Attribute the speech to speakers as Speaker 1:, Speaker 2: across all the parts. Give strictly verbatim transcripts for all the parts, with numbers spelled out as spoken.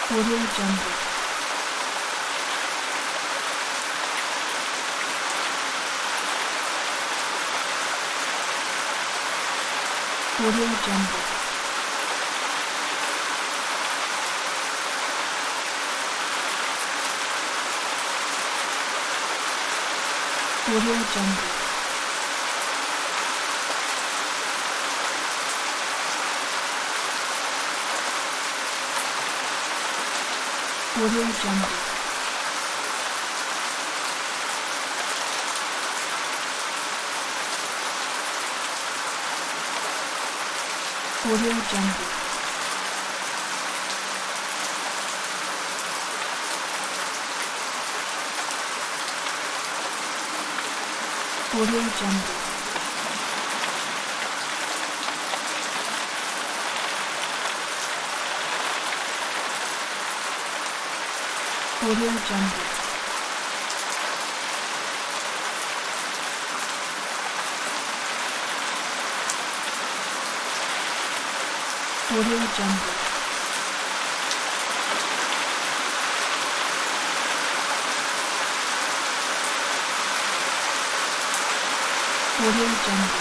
Speaker 1: Audio Jungle. Audio Jungle. Audio Jungle. Audio Jungle. Audio Jungle. Audio Jungle. Audio Jungle. Audio Jungle. Audio Jungle.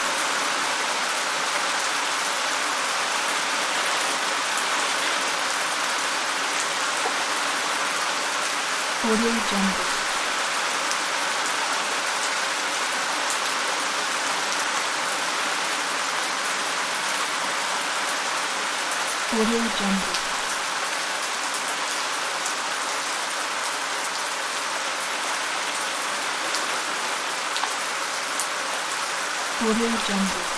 Speaker 1: Audio Jungle. Audio Jungle. Audio Jungle.